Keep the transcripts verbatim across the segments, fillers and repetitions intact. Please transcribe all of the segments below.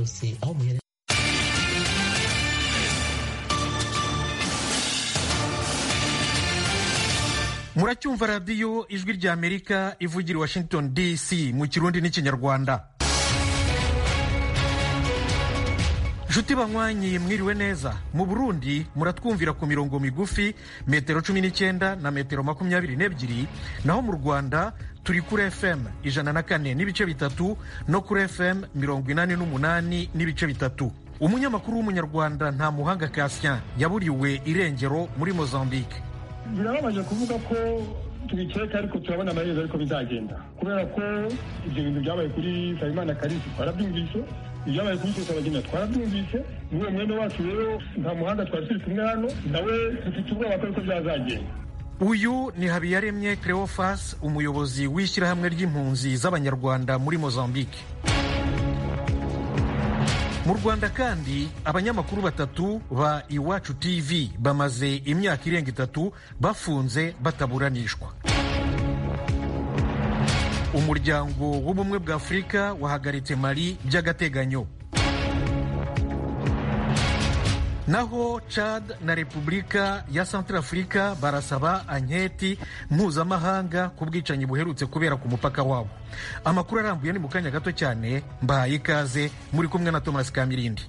yose aho muherereye. Muracyumva radiyo ijwi rya Amerika ivugira i Washington D C mu Kirundi n'Ikinyarwanda. Nshuti banywanyi mwiriwe neza. Mu Burundi muratwumvira ku mirongo migufi metero cumi n'icyenda na metero makumyabiri n'ebyiri, naho mu Rwanda turi kuri F M ijana na kane n'ibice bitatu no kuri F M mirongo inani n'umunani n'ibice bitatu. Umunyamakuru w'umunyarwanda Ntamuhanga Cassien yaburiwe irengero muri Mozambique. Birababaje kuvuga ko tubikeka ariko turabona amaherezo ariko bizagenda, kubera ko ibyo bintu byabaye kuri Nsabimana Karisi twarabyumvise, ibyabaye kuri Nsabagina twarabyumvise, n'uwo mwene wacu rero Ntamuhanga twari turi kumwe hano nawe dufite ubwoba ko ariko byazagenda. Uyu ni Habiyaremye Cleophas, umuyobozi w'ishyirahamwe ry'impunzi z'Abanyarwanda muri Mozambique. Mu Rwanda kandi abanyamakuru batatu ba Iwacu T V bamaze imyaka irenga itatu bafunze bataburanishwa. Umuryango w'ubumwe bwa Afurika wahagaritse Mali by'agateganyo. Naho Chad na Repubulika ya Centrafrica barasaba anketi mpuzamahanga ku bwicanyi buherutse kubera ku mupaka wabo. Amakuru arambuye ni mu kanya gato cyane, mbahaye ikaze, muri kumwe na Thomas Kamirindi.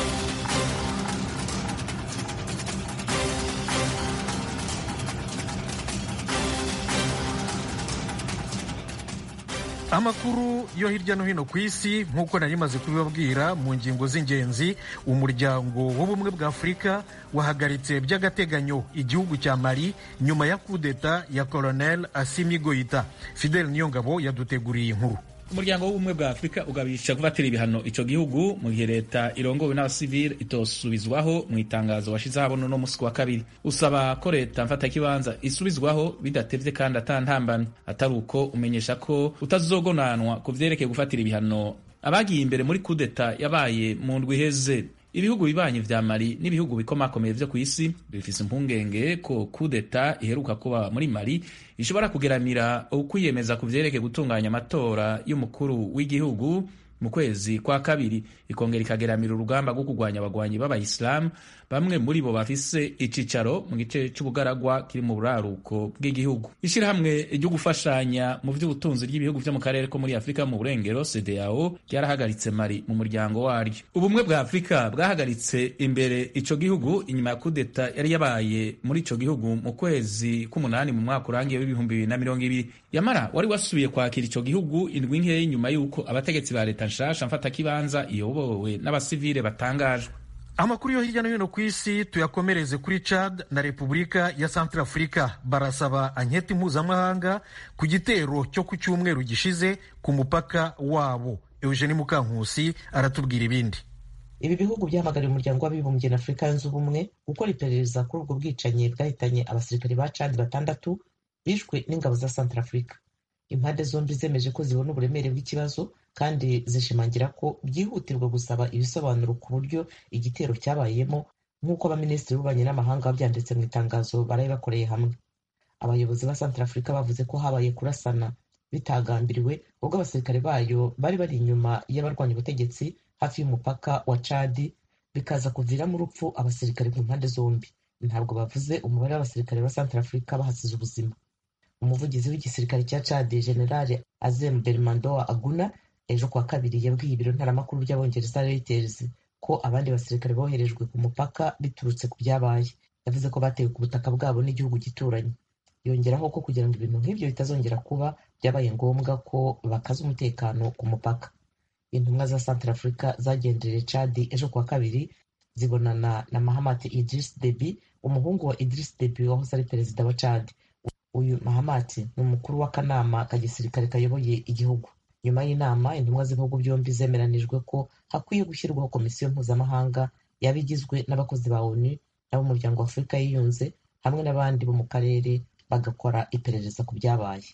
Amakuru yo hirya no hino ku isi nk'uko nari maze kubibabwira mu ngingo z'ingenzi. Umuryango w'ubumwe bwa Afurika wahagaritse by'agateganyo igihugu cya Mali nyuma ya kudeta ya Colonel Assimi Goïta. Fidel Niyongabo yaduteguriye inkuru. Umuryango w'ubumwe bwa Afurika ugabisha kuvatira ibihano ico gihugu mu gihe leta irongowe n'abasivile itosubizwaho mu itangazo washize habona no musi wa kabiri. Usaba ko leta mfata kibanza isubizwaho bidatevye kandi atantambana, atari uko umenyesha ko utazogonanwa ku vyerekeye gufatira ibihano abagiye imbere muri kudeta yabaye mu ndwi iheze. Ibihugu bibanye vya Mali n'ibihugu bikomakomeye vyo kw'isi bifise impungenge ko kudeta iheruka kuba muri Mali ishobora kugeramira ukwiyemeza ku vyerekeye gutunganya amatora y'umukuru w'igihugu mu kwezi kwa kabiri, ikongera ikageramira urugamba rwo kurwanya abagwanyi b'abayisilamu, bamwe muri bo bafise icicaro mu gice c'ubugaragwa kiri mu buraruko bw'igihugu. Ishirahamwe ryo gufashanya mu vy'ubutunzi ry'ibihugu vyo mu karere ko muri Afrika mu burengero C D A O ryarahagaritse Mali mu muryango waryo. Ubumwe bwa Afrika bwahagaritse imbere ico gihugu inyuma ya kudeta yari yabaye muri ico gihugu mu kwezi k'umunani mu mwaka urangiye w'ibihumbi bibiri na mirongo ibiri. Yamara wari wasubiye kwakira ico gihugu indwi nkeya nyuma y'uko abategetsi ba leta nshasha mfata kibanza iyobowe n'abasivile batangajwe. Amakuru yo hirya no hino ku isi tuyakomereze kuri Chad na Repubulika ya Centrafrica. Barasaba anketi mpuzamahanga ku gitero cyo ku cyumweru gishize ku mupaka wabo. Eugenie Mukankusi aratubwira ibindi. Ibi bihugu byahamagariye umuryango w'abibumbye na Afurika yunze ubumwe gukora iperereza kuri ubwo bwicanyi bwahitanye abasirikari ba Chad batandatu bishwe n'ingabo za Centrafrica. Impande zombi zemeje ko zibona uburemere bw'ikibazo kandi zishimangira ko byihutirwa gusaba ibisobanuro ku buryo igitero cyabayemo, nk'uko abaminisitiri b'ububanyi n'amahanga babyanditse mu itangazo baraye bakoreye hamwe. Abayobozi ba Centrafrica bavuze ko habaye kurasana bitagambiriwe ubwo abasirikare bayo bari bari inyuma y'abarwanya ubutegetsi hafi y'umupaka wa Chad, bikaza kuviramo urupfu abasirikare ku mpande zombi. Ntabwo bavuze umubare w'abasirikare ba Centrafrica bahasize ubuzima. Umuvugizi w'igisirikare cya Chad General Azem Belmandoa Aguna ejo kwa kabiri yabwiye ibiro ntaramakuru by'abongereza Reuters ko abandi basirikare boherejwe ku mupaka biturutse ku byabaye. Yavuze ko batewe ku butaka bwabo n'igihugu gituranye. Yongeraho ko kugira ngo ibintu nk'ibyo bitazongera kuba byabaye ngombwa ko bakaza umutekano ku mupaka. Intumwa za Centrafrica zagendereye Chad ejo kwa kabiri zibonana na Mahamat Idriss Deby, umuhungu wa Idriss Deby wahoze ari perezida wa Chad. Uyu Mahamat ni umukuru w'akanama ka gisirikare kayoboye igihugu. Nyuma y'inama, intumwa z'ibihugu byombi zemeranijwe ko hakwiye gushyirwaho komisiyo mpuzamahanga yaba igizwe n'abakozi ba ONU n'ab'umuryango wa Afurika yiyunze hamwe n'abandi bo mu karere bagakora iperereza ku byabaye.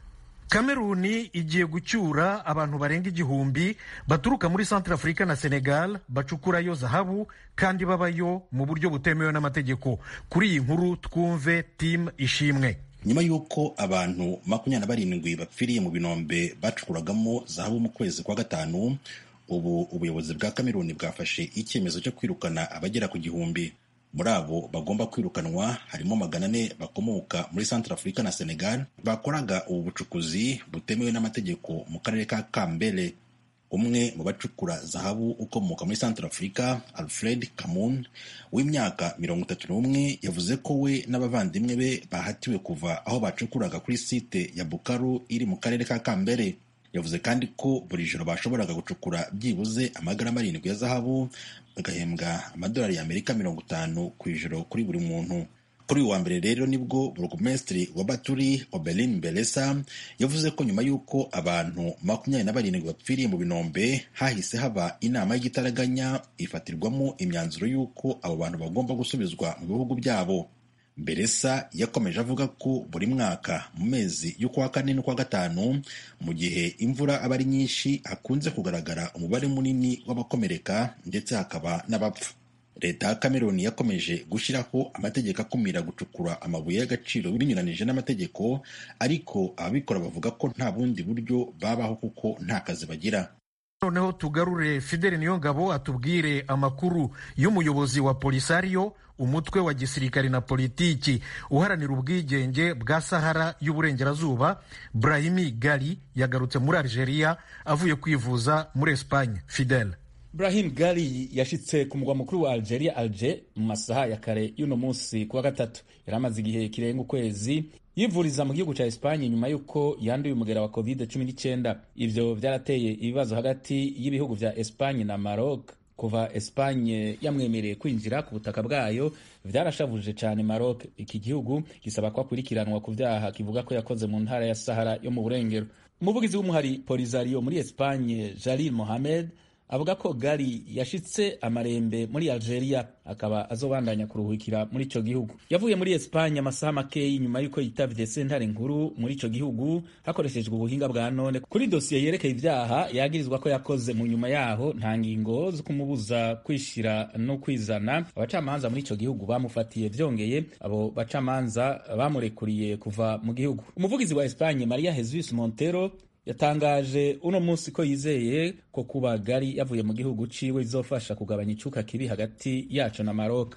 Kameruni igiye gucyura abantu barenga igihumbi baturuka muri Centrafrica na Senegal bacukurayo zahabu kandi babayo mu buryo butemewe n'amategeko. Kuri iyi nkuru twumve Tim Ishimwe. Nyuma y'uko abantu makumyabiri na barindwi bapfiriye mu binombe bacukuragamo zahabu mu kwezi kwa gatanu, ubu ubuyobozi bwa Cameroon bwafashe icyemezo cyo kwirukana abagera ku gihumbi. Muri abo bagomba kwirukanwa harimo magana ane bakomoka muri Centrafrica na Senegal bakoraga ubu bucukuzi butemewe n'amategeko mu karere ka Kambele. Umwe mu bacukura zahabu ukomoka muri Centrafrica, Alfred Kamun w'imyaka mirongo itatu n'umwe, yavuze ko we n'abavandimwe be bahatiwe kuva aho bacukuraga kuri site ya Bukaru iri mu karere ka Kambele. Yavuze kandi ko buri joro bashoboraga gucukura byibuze amagarama arindwi ya zahabu, bagahembwa amadolari y'Amerika mirongo itanu ku ijoro kuri buri muntu. Kuri uwa mbere rero nibwo burugumesitiri wa Baturi Obeline Belesa yavuze ko nyuma y'uko abantu makumyabiri na barindwi bapfiriye mu binombe hahise haba inama y'igitaraganya ifatirwamo imyanzuro y'uko abo bantu bagomba gusubizwa mu bihugu byabo. Belesa yakomeje avuga ko buri mwaka mu mezi y'ukwa kane n'ukwa gatanu mu gihe imvura aba ari nyinshi hakunze kugaragara umubare munini w'abakomereka ndetse hakaba n'abapfa. Leta ya Cameroon yakomeje gushyiraho amategeko akumira gucukura amabuye y'agaciro binyuranije n'amategeko, ariko ababikora bavuga ko nta bundi buryo babaho kuko nta kazi bagira. Noneho tugarure Fidel Niyongabo atubwire amakuru y'umuyobozi wa Polisario, umutwe wa gisirikari na politiki uharanira ubwigenge bwa Sahara y'uburengerazuba. Brahimi Gali yagarutse muri Algeria avuye kwivuza muri Espagne. Fidel. Brahim Gali yashitse ku mugwa mukuru wa Algeria Alger mu masaha ya kare y'uno munsi kuwa gatatu. Yari amaze igihe kirenga ukwezi yivuriza mu gihugu ca Espagne nyuma yuko yanduye umugera wa covid cumi n'icyenda. Ivyo vyarateye ibibazo hagati y'ibihugu vya Espagne na Maroc. Kuva Espagne yamwemereye kwinjira ku butaka bwayo vyarashavuje cyane Maroc. Iki gihugu gisaba ko akurikiranwa ku vyaha kivuga ko yakoze mu ntara ya Sahara yo mu burengero. Umuvugizi w'umuhari Polisario muri Espagne Jalil Mohamed avuga ko Gali yashitse amarembe muri Algeria akaba azobandanya kuruhukira muri ico gihugu. Yavuye muri Espagne amasaha makeyi nyuma yuko yitavye sentare nkuru muri ico gihugu hakoreshejwe ubuhinga bwa none kuri dosiye yerekeye ivyaha yagirizwa ko yakoze. Mu nyuma yaho nta ngingo zo kumubuza kwishira no kwizana. Abacamanza muri ico gihugu bamufatiye, vyongeye abo bacamanza bamurekuriye kuva mu gihugu. Umuvugizi wa Espagne Maria Jesus Montero yatangaje uno munsi ko yizeye ko kuba Gali yavuye mu gihugu ciwe bizofasha kugabanya icuka kibi hagati yaco na Maroc.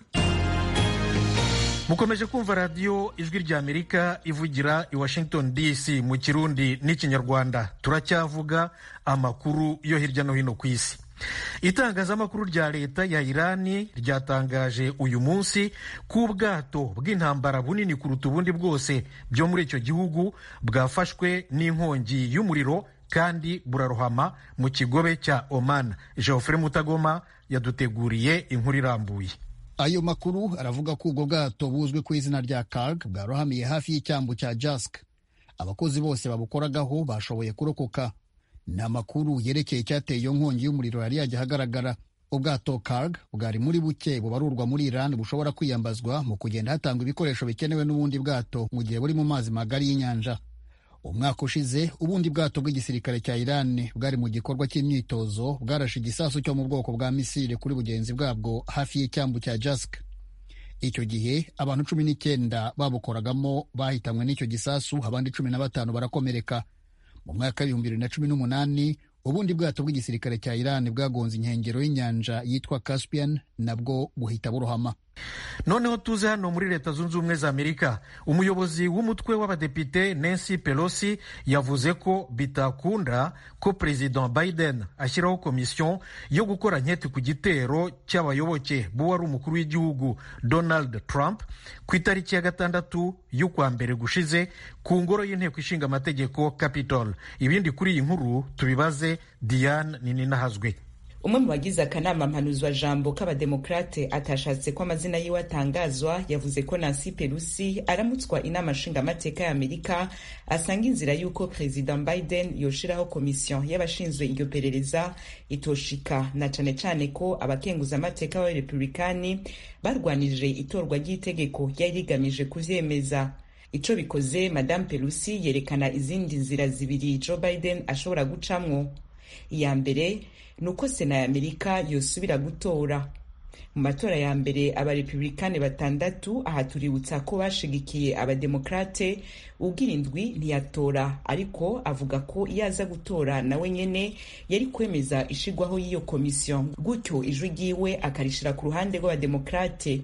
Mukomeje kumva radio Ijwi rya Amerika ivugira i Washington D C mu Kirundi n'ikinyarwanda. Turacyavuga amakuru yo hirya no hino ku isi. Itangazamakuru rya leta ya Irani ryatangaje uyu munsi ko ubwato bw'intambara bunini kuruta ubundi bwose byo muri icyo gihugu bwafashwe n'inkongi y'umuriro kandi burarohama mu kigobe cya Oman. Geoffrey Mutagoma yaduteguriye inkuru irambuye. Ayo makuru aravuga ko ubwo bwato buzwi ku izina rya Karg bwarohamiye hafi y'icyambu cya Jask. Abakozi bose babukoragaho bashoboye kurokoka. Nta makuru yerekeye icyateye iyo nkongi y'umuriro yari yajya ahagaragara. Ubwato Karg bwari muri buke bubarurwa muri Iran bushobora kwiyambazwa mu kugenda hatangwa ibikoresho bikenewe n'ubundi bwato mu gihe buri mu mazi magari y'inyanja. Umwaka ushize ubundi bwato bw'igisirikare cya Iran bwari mu gikorwa cy'imyitozo bwarashe igisasu cyo mu bwoko bwa misile kuri bugenzi bwabwo hafi y'icyambu cya Jask. Icyo gihe abantu cumi n'icyenda babukoragamo bahitanwe n'icyo gisasu, abandi cumi na batanu barakomereka. Mu mwaka w'ibihumbi bibiri na cumi n'umunani ubundi bwato bw'igisirikare cya Iran bwagonze inkengero y'inyanja yitwa Caspian nabwo buhita burohama. Noneho tuze hano muri Leta Zunze Ubumwe za Amerika. Umuyobozi w'umutwe w'abadepite Nancy Pelosi yavuze ko bitakunda ko President Biden ashyiraho komisiyo yo gukora nketi ku gitero cy'abayoboke b'uwari umukuru w'igihugu Donald Trump ku itariki ya gatandatu y'ukwa mbere gushize ku ngoro y'inteko ishinga amategeko Capitol. Ibindi kuri iyi nkuru tubibaze Diane Nininahazwe. Umwe mu bagize akanama mpanuzwa jambo k'abademokrate atashatse ko amazina yiwe atangazwa yavuze ko Nancy Pelosi aramutswa inama nshingamateka ya Amerika asanga inzira y'uko President Biden yoshiraho komisiyo y'abashinzwe iryo perereza itoshika, na cane cane ko abakenguza amateka ba Republikani barwanije itorwa ry'itegeko ryari rigamije kuvyemeza. Ico bikoze, Madame Pelosi yerekana izindi nzira zibiri Joe Biden ashobora gucamwo. Iya mbere nuko Sena ya Amerika yosubira gutora. mu matora ya mbere abarepublikani batandatu, aha tuributsa ko bashigikiye abademokrate, ugira indwi ntiyatora, ariko avuga ko iyo aza gutora nawe nyene yari kwemeza ishigwaho y'iyo komisiyo, gutyo ijwi ryiwe akarishira ku ruhande rw'abademokrate.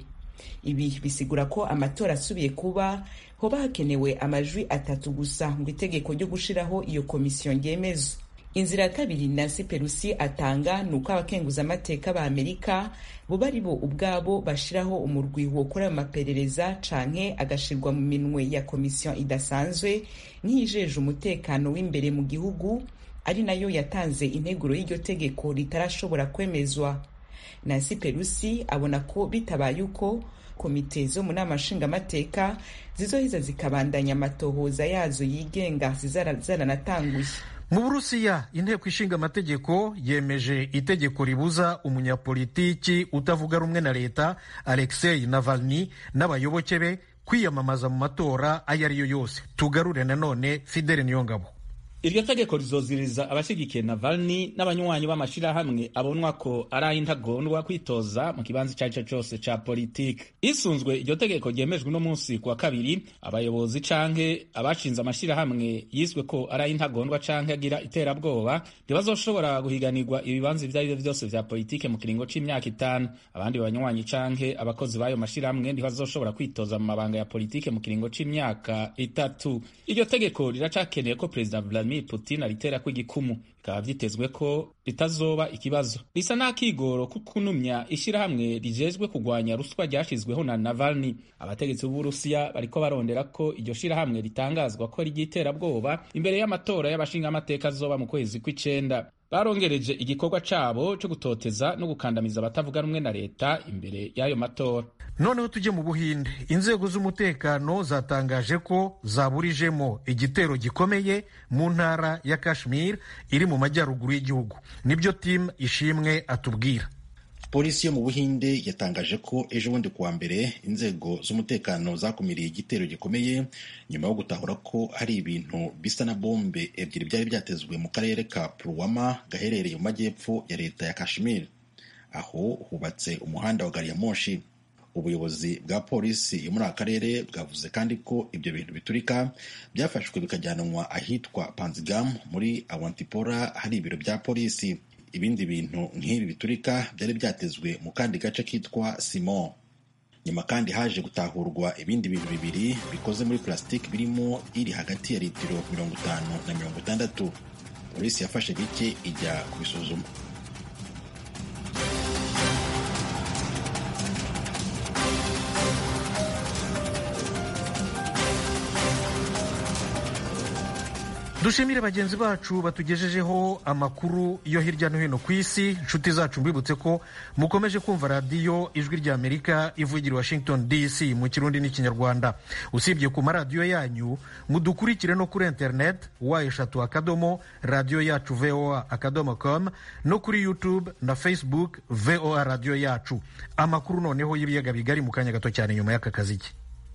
Ibi bisigura ko amatora asubiye kuba hoba hakenewe amajwi atatu gusa ngo itegeko ryo gushiraho iyo komisiyo ryemezwe. Inzira ya kabiri Nancy Pelosi atanga nuko abakenguza amateka ba Amerika bo bari bo ubwabo bashiraho umurwi wokora amaperereza canke agashirwa mu minwe ya komisiyo idasanzwe nk'ijeje umutekano w'imbere mu gihugu, ari nayo yatanze integuro y'iryo tegeko ritarashobora kwemezwa. Nancy Pelosi abona ko bitabaye uko komite zo mu nama nshingamateka zizohiza zikabandanya amatohoza yazo yigenga zizaranatanguye. Mu Burusiya, inteko ishinga amategeko yemeje itegeko ribuza umunyapolitiki utavuga rumwe na leta Alexei Navalny n'abayoboke be kwiyamamaza mu matora ayo ari yo yose. Tugarure nanone Fidele Niyongabo. Iryo tegeko rizoziriza abashigikiye Navalny n'abanywanyi b'amashirahamwe abonwa ko ari ay'intagondwa kwitoza mu kibanza icyo ari cyo cyose ca politiki. Isunzwe iryo tegeko ryemejwe no munsi kuwa kabiri, abayobozi canke abashinze amashirahamwe yiswe ko ari ay'intagondwa canke agira iterabwoba ntibazoshobora guhiganirwa ibibanza ivyo arivyo vyose vya politiki mu kiringo c'imyaka itanu. Abandi banywanyi canke abakozi b'ayo mashirahamwe ntibazoshobora kwitoza mu mabanga ya politiki mu kiringo c'imyaka itatu. Iryo tegeko riracakeneye ko Perezida Vladimir Putin aritera kw'igikumu, bikaba vyitezwe ko ritazoba ikibazo. Risa n'akigoro kukunumya ishirahamwe rijejwe kugwanya ruswa ryashizweho na Navalny. Abategetsi b'Uburusiya bariko barondera ko iryo shirahamwe ritangazwa ko ry'iterabwoba imbere y'amatora y'abashinga amateka azoba mu kwezi kw'icenda. Barongereje igikorwa cabo cyo gutoteza no gukandamiza abatavuga rumwe na leta imbere y'ayo matora. Noneho tujye mu Buhinde. Inzego z'umutekano zatangaje ko zaburijemo igitero gikomeye mu ntara ya Kashmir iri mu majyaruguru y'igihugu. Nibyo Tim Ishimwe atubwira. Polisi yo mu Buhinde yatangaje ko ejo bundi kuwa mbere inzego z'umutekano zakumiriye igitero gikomeye nyuma yo gutahura ko hari ibintu bisa na bombe ebyiri byari byatezwe mu karere ka Pulwama gaherereye mu majyepfo ya leta ya Kashmir. Aho hubatse umuhanda wa gari ya moshi. Ubuyobozi bwa polisi yo muri aka karere bwavuze kandi ko ibyo bintu biturika byafashwe bikajyanwa ahitwa Panzgam muri Awantipora hari ibiro bya polisi. Ibindi bintu nk'ibi biturika byari byatezwe mu kandi gace kitwa Simon. Nyuma kandi haje gutahurwa ibindi bintu bibiri bikoze muri plastic birimo iri hagati ya litiro mirongo itanu na mirongo itandatu. Polisi yafashe bike ijya kubisuzuma. Dushimire bagenzi bacu batugejejeho amakuru yo hirya no hino ku isi. Nshuti zacu mbibutse ko mukomeje kumva radiyo Ijwi rya Amerika ivugira Washington D C mu Kirundi n'Ikinyarwanda. Usibye ku maradiyo yanyu, mudukurikire no kuri internet wa eshatu akadomo radiyo yacu V O A akadomo com no kuri YouTube na Facebook V O A radiyo yacu. Amakuru noneho y'ibiyaga bigari mu kanya gato cyane nyuma y'aka kaziki.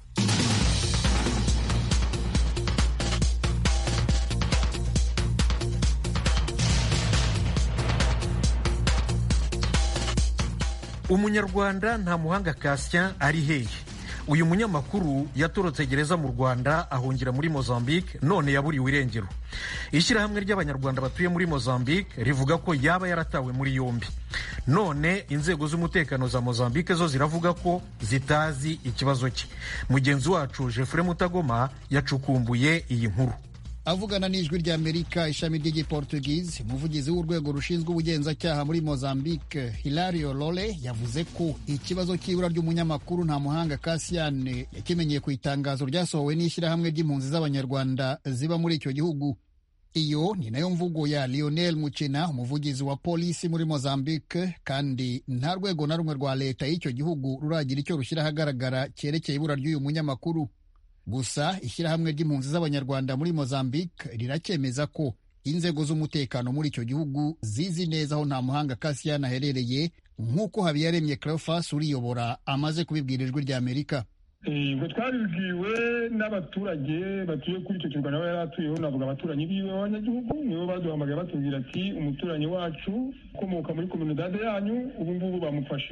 Umunyarwanda Ntamuhanga Cassien ari hehe? Uyu munyamakuru yatorotse gereza mu Rwanda ahungira muri Mozambique, none yaburiwe irengero. Ishyirahamwe ry'Abanyarwanda batuye muri Mozambique rivuga ko yaba yaratawe muri yombi. None inzego z'umutekano za Mozambique zo ziravuga ko zitazi ikibazo cye. Mugenzi wacu Jeffrey Mutagoma yacukumbuye iyi nkuru. Avugana n'Ijwi rya Amerika ishami ry'igiportugize, umuvugizi w'urwego rushinzwe ubugenzacyaha muri Mozambique Hilario Lole yavuze ko ikibazo cy'ibura ry'umunyamakuru Ntamuhanga Cassien yakimenyeye ku itangazo ryasohowe n'ishyirahamwe ry'impunzi z'Abanyarwanda ziba muri icyo gihugu. Iyo ni nayo mvugo ya Lionel Muchina, umuvugizi wa polisi muri Mozambique, kandi nta rwego na rumwe rwa leta y'icyo gihugu ruragira icyo rushyira ahagaragara cyerekeye ibura ry'uyu munyamakuru. Gusa ishyirahamwe ry'impunzi z'Abanyarwanda muri Mozambique riracyemeza ko inzego z'umutekano muri icyo gihugu zizi neza aho Ntamuhanga Cassien aherereye, nk'uko Habiyaremye Cleophas uriyobora amaze kubibwira Ijwi rya Amerika. Ngo twabibwiwe n'abaturage batuye kuri icyo kirwa nawe yari atuyeho, navuga abaturanyi biwe b'abanyagihugu, nibo baduhamagaye batubwira ati umuturanyi wacu ukomoka muri komunidade yanyu ubu ngubu bamufashe.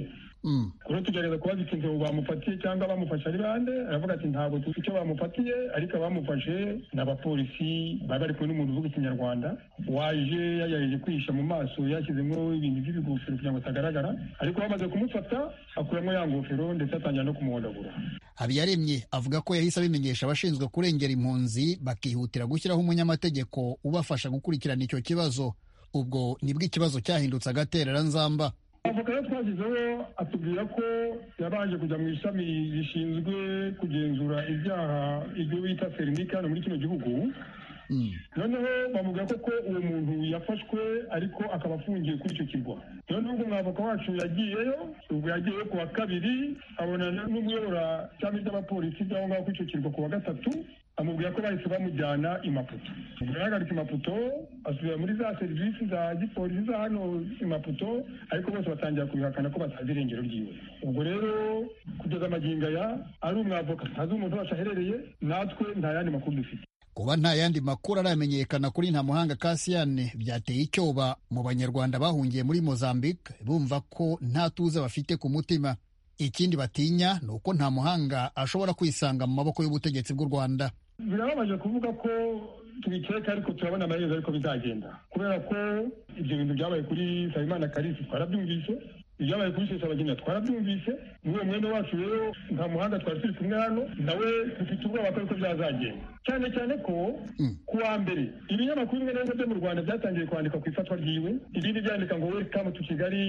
kuri tugerageza kubaza ikintu bamufatiye cyangwa bamufashe ari bande, aravuga ati ntabwo tuzi icyo bamufatiye, ariko abamufashe ni abapolisi bari bari kumwe n'umuntu uvuga ikinyarwanda waje yayaje kwihisha mu maso yashyizemo ibintu by'ibigofero kugira ngo atagaragara, ariko bamaze kumufata akuramo ya ngofero ndetse atangira no kumuhondagura. Habiyaremye avuga ko yahise abimenyesha abashinzwe kurengera impunzi bakihutira gushyiraho umunyamategeko ubafasha gukurikirana icyo kibazo. Ubwo nibwo ikibazo cyahindutse agatereranzamba. Avoka yo twashyizeho atubwira ko yabanje kujya mu ishami rishinzwe kugenzura ibyaha ibyo bita serimika hano muri kino gihugu. Noneho bamubwira ko ko uwo muntu yafashwe ariko akaba afungiye kuri icyo kirwa. Noneho ubwo umwavoka wacu yagiyeyo, ubwo yagiyeyo ku wa kabiri abonana n'umuyobora cyangwa iby'abapolisi by'aho ngaho kuri icyo kirwa ku wa gatatu, amubwira ko bahise bamujyana i Maputo. Ubwo yahagarika i Maputo asubira muri za serivisi za gipolisi za hano i Maputo, ariko bose batangira kubihakana ko batazi irengero ryiwe. Ubwo rero kugeza amagingo aya ari umwavoka ntazi umuntu wacu aherereye, natwe nta yandi makuru dufite. Kuba nta yandi makuru aramenyekana kuri Ntamuhanga Cassian byateye icyoba mu banyarwanda bahungiye muri Mozambique, bumva ko nta tuze bafite ku mutima. Ikindi batinya ni uko Ntamuhanga ashobora kwisanga mu maboko y'ubutegetsi bw'u Rwanda. Birababaje kuvuga ko tubikeka, ariko turabona amaherezo ariko bizagenda, kubera ko ibyo bintu byabaye kuri Nsabimana Kalisi twarabyumvise, ibyabaye kuri Sesabagina twarabyumvise, n'uwo mwene wacu rero Ntamuhanga twari turi kumwe hano nawe dufite ubwoba ko ariko byazagenda, cyane cyane ko ku wa mbere ibinyamakuru bimwe na bimwe byo mu Rwanda byatangiye kwandika ku ifatwa ryiwe, ibindi byandika ngo welcome to Kigali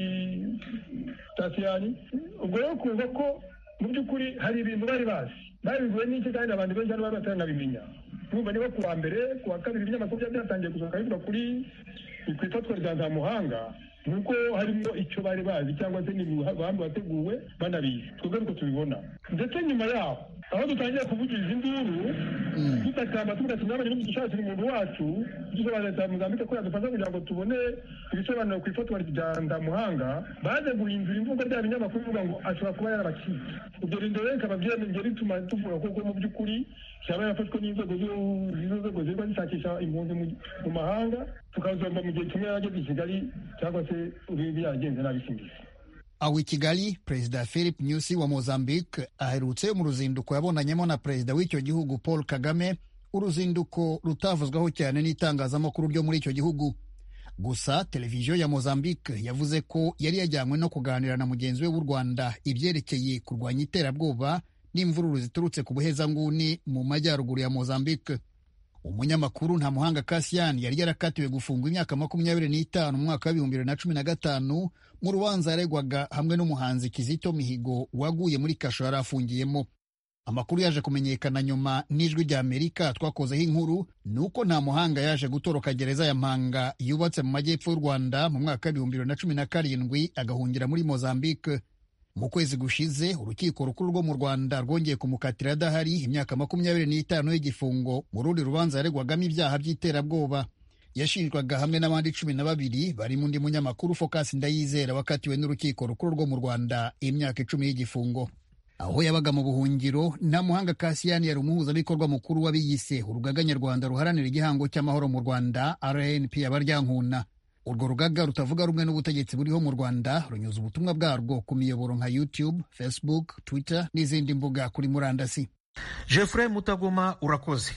Tasiyani. Ubwo rero kumva ko mu by'ukuri hari ibintu bari bazi babiguye n'iki, kandi abantu benshi hano bari bataranabimenya. Numva niba ku wa mbere ku wa kabiri ibinyamakuru byatangiye kusohoka bivuga kuri ku ifatwa rya Ntamuhanga, nuko harimo icyo bari bazi cyangwa se n'ibihamba bateguwe banabizi, twebwe ariko tubibona. Ndetse nyuma yaho aho dutangiye kuvugiriza induru tutakamba tuvuga ati mwabanye n'udushakira umuntu wacu dusobanura leta ya Mozambique ko yadufasha kugira ngo tubone ibisobanuro ku ifatwa rya Ntamuhanga, baje guhindura imvugo rya binyamakuru bivuga ngo ashobora kuba yarabacitse. Ibyo rero bikaba byongera bituma tuvuga ko mu by'ukuri cyaba yafashwe n'inzego z'inzego zirwa zishakisha impunzi mu mahanga, tukazomba mu gihe kimwe yarageze i Kigali cyangwa se ubibi yagenze n'abisindise. Aho i Kigali, Perezida Philip Nyusi wa Mozambique aherutse mu ruzinduko yabonanyemo na perezida w'icyo gihugu Paul Kagame, uruzinduko rutavuzwaho cyane n'itangazamakuru ryo muri icyo gihugu. Gusa televiziyo ya Mozambique yavuze ko yari yajyanywe no kuganira na mugenzi we w'u Rwanda ibyerekeye kurwanya iterabwoba n'imvururu ziturutse ku buhezanguni mu majyaruguru ya Mozambique. Umunyamakuru Ntamuhanga Cassian yari yarakatiwe gufungwa imyaka makumyabiri n'itanu mu mwaka w'ibihumbi bibiri na cumi na gatanu mu rubanza yaregwaga hamwe n'umuhanzi Kizito Mihigo waguye muri kasho yari afungiyemo. Amakuru yaje kumenyekana nyuma n'ijwi rya Amerika twakozeho inkuru, nuko Ntamuhanga yaje gutoroka gereza ya Mpanga yubatse mu majyepfo y'u Rwanda mu mwaka w'ibihumbi bibiri na cumi na karindwi agahungira muri Mozambique. Mu kwezi gushize urukiko rukuru rwo mu Rwanda rwongeye kumukatira adahari imyaka makumyabiri n'itanu y'igifungo mu rundi rubanza yaregwagamo ibyaha by'iterabwoba. Yashinjwaga hamwe n'abandi cumi na babiri barimo undi munyamakuru Focus Ndayizera wakatiwe n'urukiko rukuru rwo mu Rwanda imyaka icumi y'igifungo. Aho yabaga mu buhungiro, Ntamuhanga Cassian yari umuhuzabikorwa mukuru w'abiyise urugaga nyarwanda ruharanira igihango cy'amahoro mu Rwanda R N P Abaryankuna. Urwo rugaga rutavuga rumwe n'ubutegetsi buriho mu Rwanda runyuza ubutumwa bwarwo ku miyoboro nka YouTube, Facebook, Twitter n'izindi mbuga kuri murandasi. Geoffrey Mutagoma, urakoze.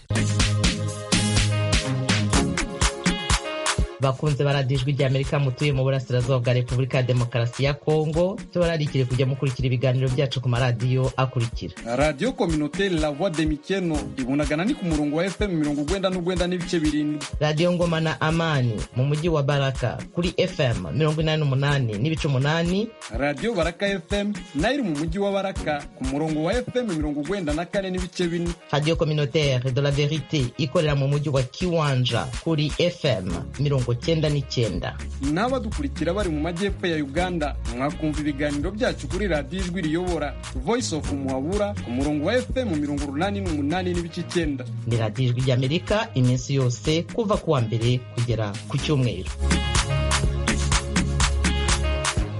Bakunze baradijwe rya Amerika mutuye mu burasirazuba bwa Repubulika ya Demokarasi ya Kongo, tubararikire kujya mukurikira ibiganiro byacu ku maradiyo akurikira: Radio Communautaire La Voix de Mikeno ibunagana ni ku murongo wa F M mirongo ugwenda n'ugwenda n'ibice birindwi. Radio Ngoma na Amani mu mujyi wa Baraka kuri F M mirongo inani n'umunani n'ibice umunani. Radio Baraka F M nayo iri mu mujyi wa Baraka ku murongo wa F M mirongo ugwenda na kane n'ibice bine. Radio Communautaire de la Verite ikorera mu mujyi wa Kiwanja kuri F M mirongo cyenda n'icyenda. N'abadukurikira bari mu majyepfo ya Uganda mwakumva ibiganiro byacu kuri Radio Ijwi Riyobora Voice of Muhabura ku murongo wa F M mirongo urunani n'umunani n'ibice icyenda. Ni Radio Ijwi ry'Amerika iminsi yose kuva kuwa mbere kugera ku cyumweru.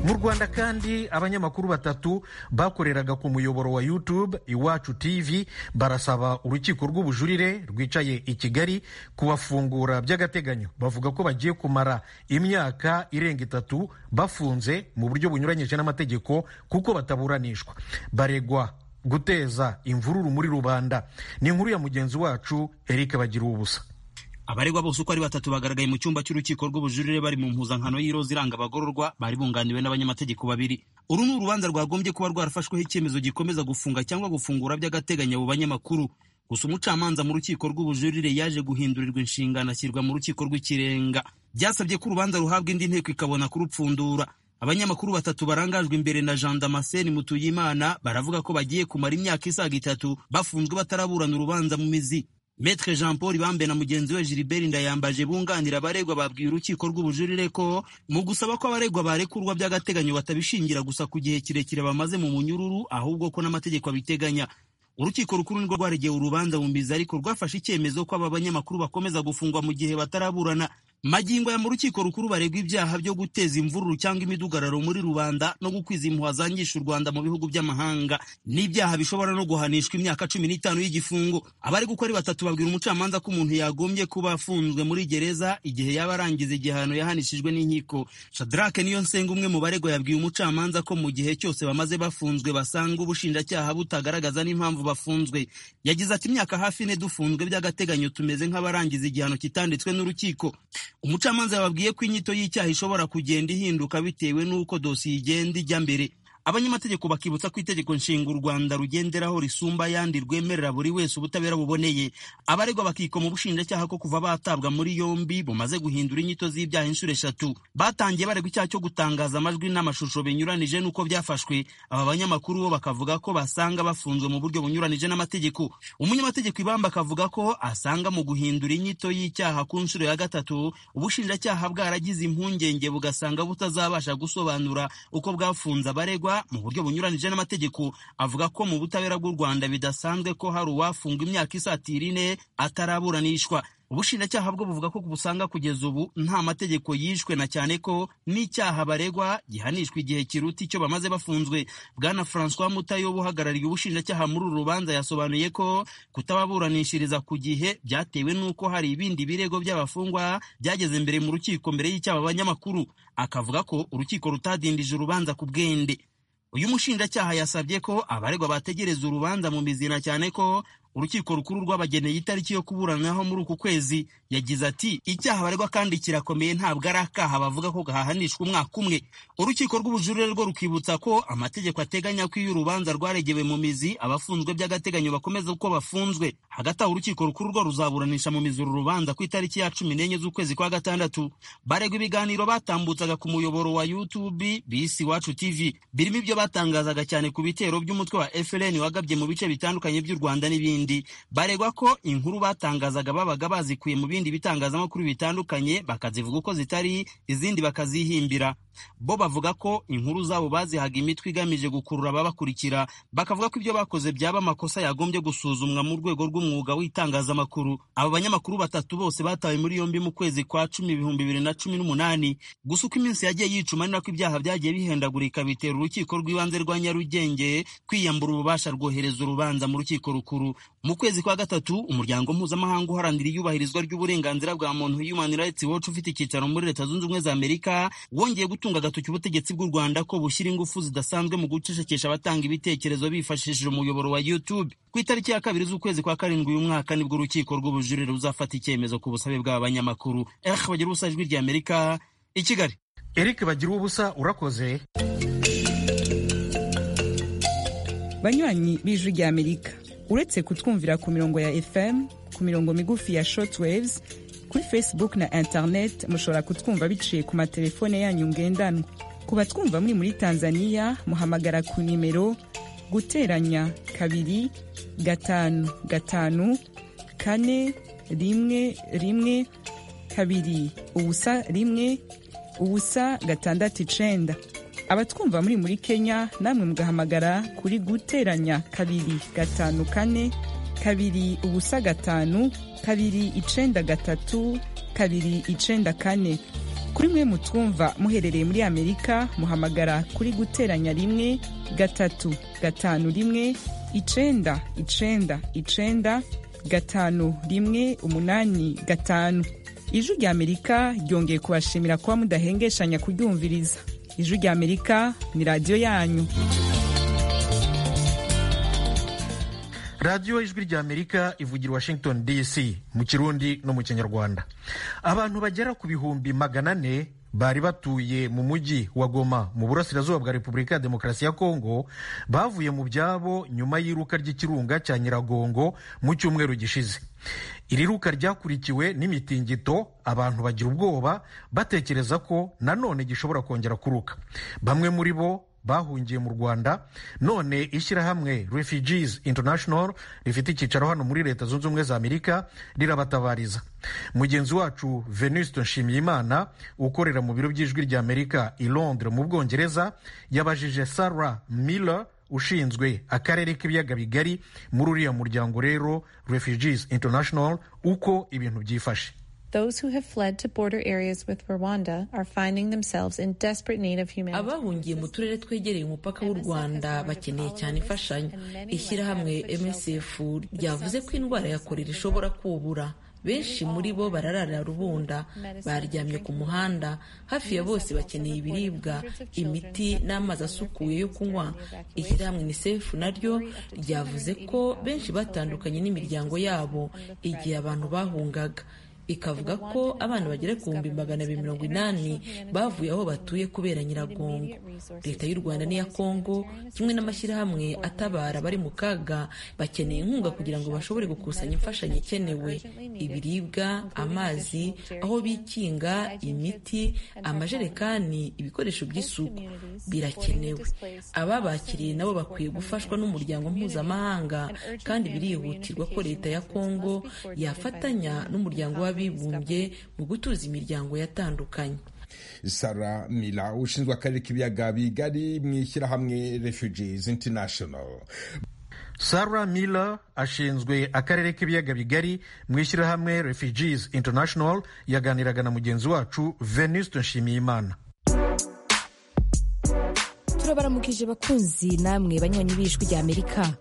mu Rwanda kandi abanyamakuru batatu bakoreraga ku muyoboro wa YouTube Iwacu T V barasaba urukiko rw'ubujurire rwicaye i Kigali kubafungura by'agateganyo. Bavuga ko bagiye kumara imyaka irenga itatu bafunze mu buryo bunyuranyije n'amategeko kuko bataburanishwa. Baregwa guteza imvururu muri rubanda. Ni inkuru ya mugenzi wacu Eric Bagiruwubusa. Abaregwa bose uko ari batatu bagaragaye mu cyumba cy'urukiko rw'ubujurire bari mu mpuzankano y'iroza iranga abagororwa, bari bunganiwe n'abanyamategeko babiri. Uru ni urubanza rwagombye kuba rwarafashweho icyemezo gikomeza gufunga cyangwa gufungura by'agateganyo abo banyamakuru. Gusa umucamanza mu rukiko rw'ubujurire yaje guhindurirwa inshingano ashyirwa mu rukiko rw'ikirenga. Byasabye ko urubanza ruhabwa indi nteko ikabona kurupfundura. Abanyamakuru batatu barangajwe imbere na Jean Damascene Mutuyimana baravuga ko bagiye kumara imyaka isaga itatu bafunzwe bataraburana urubanza mu mizi. Maître Jean Paul Bambe na mugenzi we Gilbert Ndayambaje bunganira abaregwa babwiye urukiko rw'ubujurire ko mu gusaba ko abaregwa barekurwa by'agateganyo batabishingira gusa ku gihe kirekire bamaze mu munyururu, ahubwo ko n'amategeko abiteganya. Urukiko rukuru nirwo rwaregeye urubanza mu mizi, ariko rwafashe icyemezo ko aba banyamakuru bakomeza gufungwa mu gihe bataraburana. Magingo ya mu rukiko rukuru baregwa ibyaha byo guteza imvururu cyangwa imidugararo muri rubanda no gukwiza impuha zangisha u Rwanda mu bihugu by'amahanga, n'ibyaha bishobora no guhanishwa imyaka cumi n'itanu y'igifungo. Abari gukora ari batatu babwira umucamanza ko umuntu yagombye kuba afunzwe muri gereza igihe yaba arangiza igihano yahanishijwe n'inkiko. Shadrack Niyonsenga, umwe mu baregwa, yabwiye umucamanza ko mu gihe cyose bamaze bafunzwe basanga ubushinjacyaha butagaragaza n'impamvu bafunzwe. Yagize ati imyaka hafi ine dufunzwe by'agateganyo, tumeze nk'abarangiza igihano kitanditswe n'urukiko. Umucamanza yababwiye ko inyito y'icyaha ishobora kugenda ihinduka bitewe n'uko dosiye igenda ijya mbere. Abanyamategeko bakibutsa ko itegeko nshinga u Rwanda rugenderaho risumba yandi rwemerera buri wese ubutabera buboneye. Abaregwa bakikoma ubushinjacyaha ko kuva batabwa muri yombi bumaze guhindura inyito z'ibyaha inshuro eshatu. Batangiye baregwa icyaha cyo gutangaza amajwi n'amashusho binyuranije n'uko byafashwe. Aba banyamakuru bo bakavuga ko basanga bafunzwe mu buryo bunyuranije n'amategeko. Umunyamategeko Ibamba akavuga ko asanga mu guhindura inyito y'icyaha ku nshuro ya gatatu ubushinjacyaha bwaragize impungenge bugasanga butazabasha gusobanura uko bwafunze abaregwa mu buryo bunyuranije n'amategeko. Avuga ko mu butabera bw'u Rwanda bidasanzwe ko hari uwafunga imyaka isatira ine ataraburanishwa. Ubushinjacyaha bwo buvuga ko busanga kugeza ubu nta mategeko yishwe, na cyane ko n'icyaha baregwa gihanishwa igihe kiruta icyo bamaze bafunzwe. Bwana François Mutayo uhagarariye ubushinjacyaha muri uru rubanza yasobanuye ko kutababuranishiriza ku gihe byatewe n'uko hari ibindi birego by'abafungwa byageze mbere mu rukiko mbere y'icyaha abanyamakuru. Akavuga ko urukiko rutadindije urubanza ku bwende. Uyu mushinjacyaha yasabye ko abaregwa bategereza urubanza mu mizina, cyane ko urukiko rukuru rwabageneye itariki yo kuburanaho muri uku kwezi. Yagize ati icyaha abaregwa kandi kirakomeye, ntabwo ari akaha bavuga ko gahanishwa umwaka umwe. Urukiko rw'ubujurire rwo rukibutsa ko amategeko ateganya ko iyo urubanza rwaregewe mu mizi abafunzwe by'agateganyo bakomeza uko bafunzwe. Hagati aho urukiko rukuru rwo ruzaburanisha mu mizi uru rubanza ku itariki ya cumi n'enye z'ukwezi kwa gatandatu. Baregwa ibiganiro batambutsaga ku muyoboro wa YouTube bisi Iwacu T V, birimo ibyo batangazaga cyane ku bitero by'umutwe wa F L N wagabye mu bice bitandukanye by'u Rwanda n'ibindi. Baregwa ko inkuru batangazaga babaga bazikuye mu bindi bitangazamakuru bitandukanye bakazivuga uko zitari, izindi bakazihimbira. Bo bavuga ko inkuru zabo bazihaga imitwe igamije gukurura ababakurikira, bakavuga ko ibyo bakoze byaba amakosa yagombye gusuzumwa mu rwego rw'umwuga w'itangazamakuru. Abo banyamakuru batatu bose batawe muri yombi mu kwezi kwa cumi ibihumbi bibiri na cumi n'umunani. Gusa uko iminsi yagiye yicuma ni nako ibyaha byagiye bihendagurika, bitera urukiko rw'ibanze rwa Nyarugenge kwiyambura ububasha rwohereza urubanza mu rukiko rukuru. Mu kwezi kwa gatatu umuryango mpuzamahanga uharanira iyubahirizwa ry'uburenganzira bwa muntu Human Rights Watch ufite icyicaro muri Leta Zunze Ubumwe za Amerika wongeye gutunga agatoki ubutegetsi bw'u Rwanda ko bushyira ingufu zidasanzwe mu gucecekesha abatanga ibitekerezo bifashishije umuyoboro wa YouTube. Ku itariki ya kabiri z'ukwezi kwa karindwi uyu mwaka nibwo urukiko rw'ubujurire ruzafata icyemezo ku busabe bw'aba banyamakuru. Eric Bagiruwubusa, Ijwi rya Amerika, i Kigali. Eric Bagiruwubusa, urakoze. Banywanyi b'Ijwi rya Amerika, uretse kutwumvira ku mirongo ya F M, ku mirongo migufi ya shortwaves, kuri Facebook na internet mushobora kutwumva biciye ku matelefone yanyu ngendanwa. Ku batwumva muri muri Tanzania muhamagara ku nimero guteranya kabiri gatanu gatanu kane rimwe rimwe kabiri ubusa rimwe ubusa gatandatu icenda. Abatwumva muri muri Kenya namwe mugahamagara kuri guteranya kabiri gatanu kane kabiri ubusa gatanu kabiri icenda gatatu kabiri icenda kane. kuri mwe mutwumva muherereye muri Amerika muhamagara kuri guteranya rimwe gatatu gatanu rimwe icenda icenda icenda gatanu rimwe umunani gatanu. Ijwi rya Amerika ryongeye kubashimira kuba mudahengeshanya kuryumviriza. Ijwi rya Amerika ni radiyo yanyu. radiyo ijwi rya Amerika ivugira Washington D C mu Kirundi no mu Kinyarwanda. Abantu bagera ku bihumbi magana ane bari batuye mu mujyi wa Goma mu burasirazuba bwa Repubulika ya Demokarasi ya Kongo bavuye mu byabo nyuma y'iruka ry'ikirunga cya Nyiragongo mu cyumweru gishize. Iri ruka ryakurikiwe n'imitingito, abantu bagira ubwoba batekereza ko nanone gishobora kongera kuruka. Bamwe muri bo bahungiye mu Rwanda, none ishyirahamwe Refugees International rifite icyicaro hano muri Leta Zunze Ubumwe za Amerika rirabatabariza. Mugenzi wacu Venuste Nshimiyimana ukorera mu biro by'ijwi rya Amerika i Londres mu Bwongereza yabajije Sarah Miller ushinzwe akarere k'ibiyaga bigari muri uriya muryango rero Refugees International uko ibintu byifashe. Those who have fled to border areas with Rwanda are finding themselves in desperate need of humanitarian. Abahungiye mu turere twegereye umupaka w'u Rwanda bakeneye cyane imfashanyo. Ishyirahamwe M S F ryavuze ko indwara ya kolera ishobora kubura. Benshi muri bo bararara rubunda, baryamye ku muhanda, hafi ya bose bakeneye ibiribwa, imiti n'amazi asukuye yo kunywa. Ishyirahamwe UNICEF naryo ryavuze ko benshi batandukanye n'imiryango yabo igihe abantu bahungaga. Ikavuga ko abana bagera ku bihumbi magana abiri mirongo inani bavuye aho batuye kubera Nyiragongo. Leta y'u Rwanda n'iya Kongo kimwe n'amashyirahamwe atabara bari mu kaga bakeneye inkunga kugira ngo bashobore gukusanya imfashanyo ikenewe: ibiribwa, amazi, aho bikinga, imiti, amajerekani, ibikoresho by'isuku birakenewe. Ababakiriye nabo bakwiye gufashwa n'umuryango mpuzamahanga, kandi birihutirwa ko Leta ya Kongo yafatanya n'umuryango wa bibumbye mu gutuza imiryango yatandukanye. Sarah Miller ushinzwe akarere k'ibiyaga bigari mu ishyirahamwe Refugees International. Sarah Miller ashinzwe akarere k'ibiyaga bigari mu ishyirahamwe Refugees International yaganiraga na mugenzi wacu Venuste Nshimiyimana. Turabaramukije bakunzi namwe banywanyi b'ijwi rya Amerika.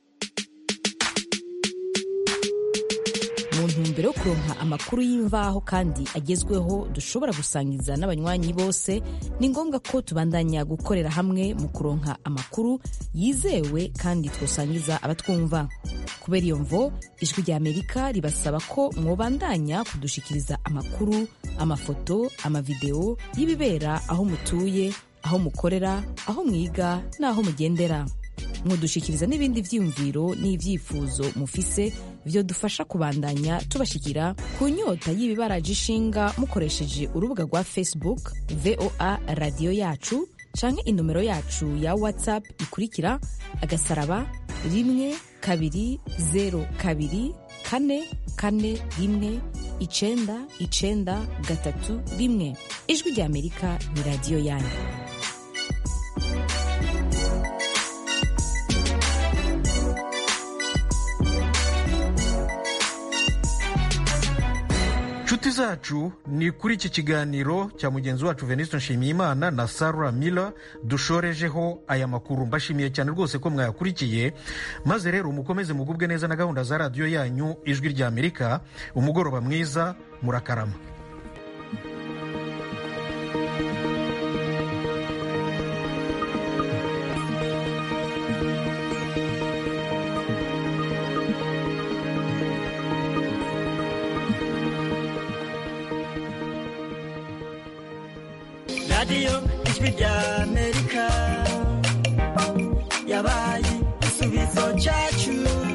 Mu ntumbero yo kuronka amakuru y'imvaho kandi agezweho dushobora gusangiza n'abanywanyi bose, ni ngombwa ko tubandanya gukorera hamwe mu kuronka amakuru yizewe kandi twosangiza abatwumva. Kubera iyo mvo, ijwi rya Amerika ribasaba ko mwobandanya kudushikiriza amakuru, amafoto, amavideo y'ibibera aho mutuye, aho mukorera, aho mwiga n'aho mugendera. Mwodushikiriza n'ibindi vyiyumviro n'ivyifuzo mufise vyo dufasha kubandanya tubashikira ku nyota y'ibibaraje ishinga mukoresheje urubuga rwa Facebook V O A Radio Yacu canke inomero yacu ya WhatsApp ikurikira agasaraba rimwe kabiri zero kabiri kane kane rimwe icenda icenda gatatu rimwe. Ijwi rya Amerika ni radio yanyu. Nshuti zacu, ni kuri iki kiganiro cya mugenzi wacu Venuste Nshimiyimana na Sarah Miller dushorejeho aya makuru. Mbashimiye cyane rwose ko mwayakurikiye, maze rero mukomeze mugubwe neza na gahunda za radiyo yanyu Ijwi rya Amerika. Umugoroba mwiza, murakarama. Radio Ijwi rya Amerika yabaye igisubizo cyacu.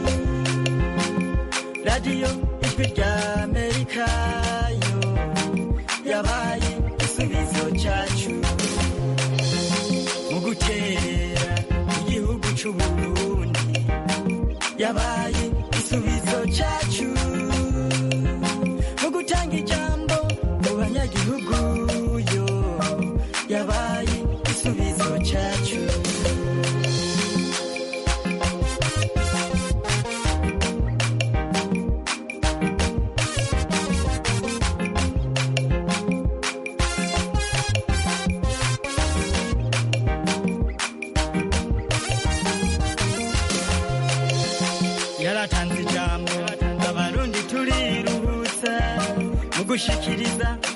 Radio Ijwi rya Amerika yo yabaye igisubizo cyacu mu gutera igihugu cy'u Burundi. Yabaye igisubizo cyacu mu gutanga ijambo mu banyagihugu. Yabaye igisubizo cyacu. gushikiriza